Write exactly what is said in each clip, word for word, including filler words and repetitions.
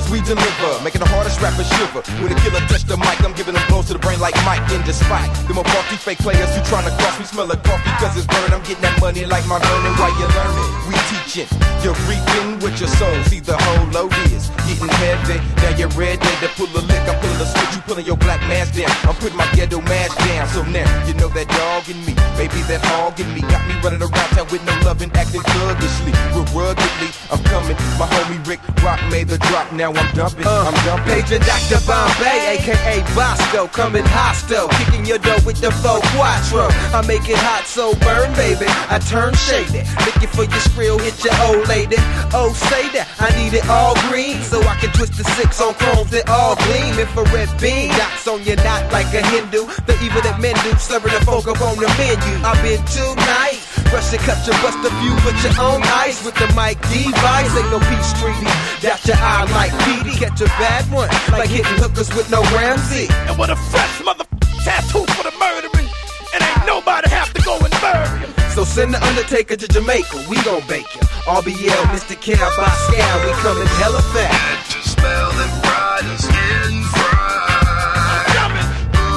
we deliver, making the hardest rapper shiver. With a killer touch the mic, I'm giving them blows to the brain like Mike. In despite them funky fake players who tryna cross me, smell like coffee cause it's burning. I'm getting that money like my learning while you're learning. We teaching, you're reaping with your soul. See the whole load is getting heavy. Now you're ready to pull a lick, I'm pulling a switch, you pulling your black mask down. I'm putting my ghetto mask down. So now you know that dog in me, baby, that hog in me got me running around town with no loving, acting thuggishly. We're ruggedly, I'm coming. My homie Rick Rock made the drop. Now I'm dumping, uh, I'm dumping. Paging Doctor Bombay, aka Bosco, coming hostile, kicking your dough with the faux quattro. I make it hot, so burn, baby. I turn shady, looking for your skrill, hit your old lady. Oh, say that I need it all green, so I can twist the six on chromes that all gleam. Infrared beam, dots on your knot like a Hindu. The evil that men do, serving the folk up on the menu. I've been too nice. Brush and cut your bust a few, put your own ice with the mic device. Ain't no peace treaty. Dot your eye like Petey. Catch a bad one, like hitting hookers with no Ramsey. And what a fresh mother tattoo for the murdering. And ain't nobody have to go and bury him. So send the Undertaker to Jamaica, we gon' bake ya. R B L, Mister Cal, by Scal, we coming hella fast. Head to smell and pride and skin fried. Coming.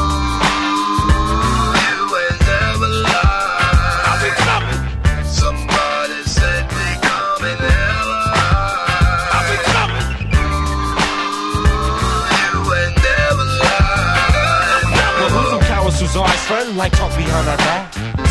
Ooh, you ain't never lied. I'll be coming. Somebody said we coming hella high. I'll be coming. Ooh, you ain't never lied. Well, who's them cowards who's always friend like talk behind our back?